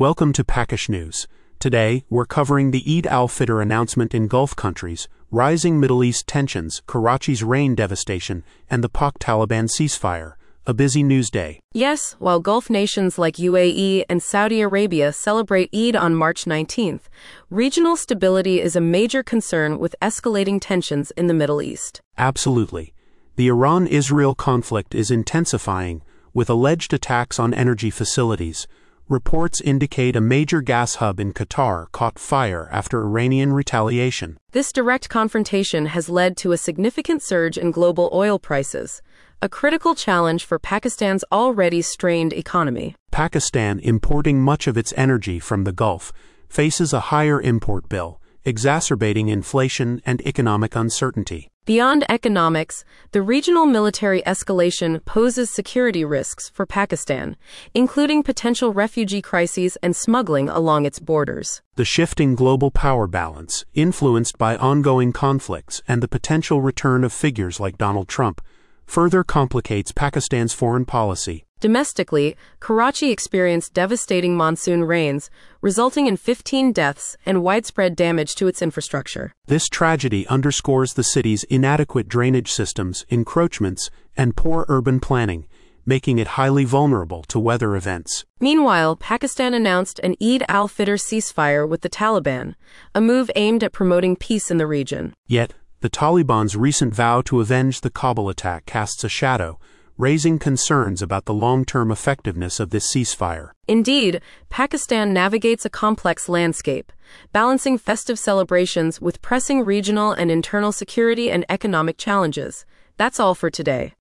Welcome to Pakish News. Today, we're covering the Eid al-Fitr announcement in Gulf countries, rising Middle East tensions, Karachi's rain devastation, and the Pak-Taliban ceasefire. A busy news day. Yes, while Gulf nations like UAE and Saudi Arabia celebrate Eid on March 19th, regional stability is a major concern with escalating tensions in the Middle East. Absolutely. The Iran-Israel conflict is intensifying, with alleged attacks on energy facilities. Reports indicate a major gas hub in Qatar caught fire after Iranian retaliation. This direct confrontation has led to a significant surge in global oil prices, a critical challenge for Pakistan's already strained economy. Pakistan, importing much of its energy from the Gulf, faces a higher import bill, exacerbating inflation and economic uncertainty. Beyond economics, the regional military escalation poses security risks for Pakistan, including potential refugee crises and smuggling along its borders. The shifting global power balance, influenced by ongoing conflicts and the potential return of figures like Donald Trump, further complicates Pakistan's foreign policy. Domestically, Karachi experienced devastating monsoon rains, resulting in 15 deaths and widespread damage to its infrastructure. This tragedy underscores the city's inadequate drainage systems, encroachments, and poor urban planning, making it highly vulnerable to weather events. Meanwhile, Pakistan announced an Eid al-Fitr ceasefire with the Taliban, a move aimed at promoting peace in the region. Yet, the Taliban's recent vow to avenge the Kabul attack casts a shadow, raising concerns about the long-term effectiveness of this ceasefire. Indeed, Pakistan navigates a complex landscape, balancing festive celebrations with pressing regional and internal security and economic challenges. That's all for today.